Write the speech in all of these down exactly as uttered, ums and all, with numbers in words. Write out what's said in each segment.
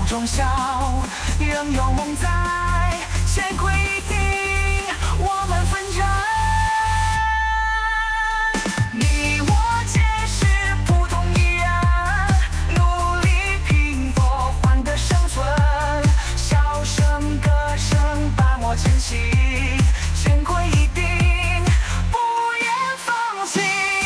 中笑，仍有梦在，乾坤一定，我们奋战。你我皆是普通一人，努力拼搏换得生存，笑声歌声伴我前行，乾坤一定，不言放弃。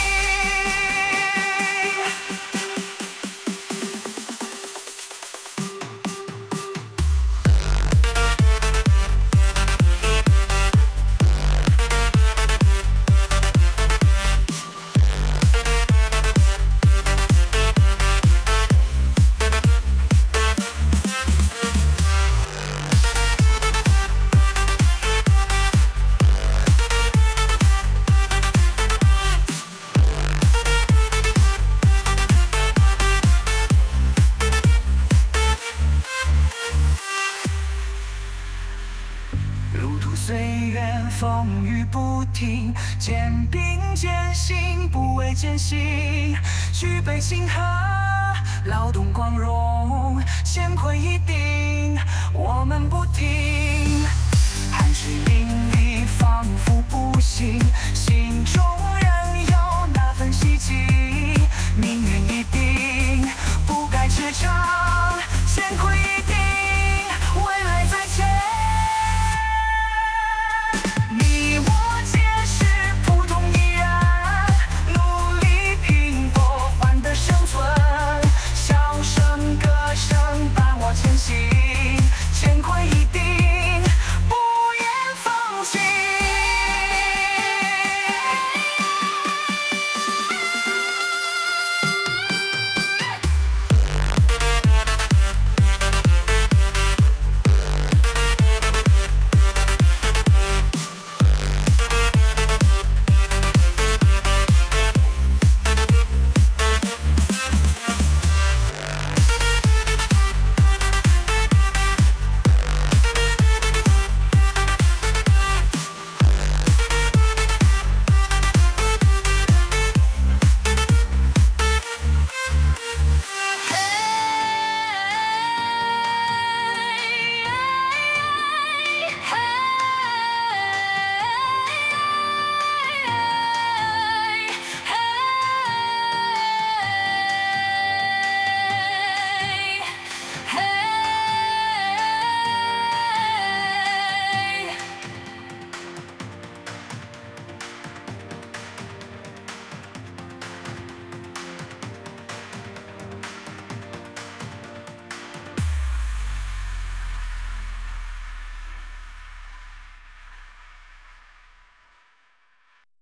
路途虽远，风雨不停，肩并肩行，不畏艰辛，举杯庆贺，劳动光荣，乾坤一定，我们不停。汗水淋漓，仿佛不醒，心中仍有那份希冀，命运一定，不改驰骋，乾坤一定，未来在前。你我皆是普通一人，努力拼搏换得生存，笑声歌声伴我前行。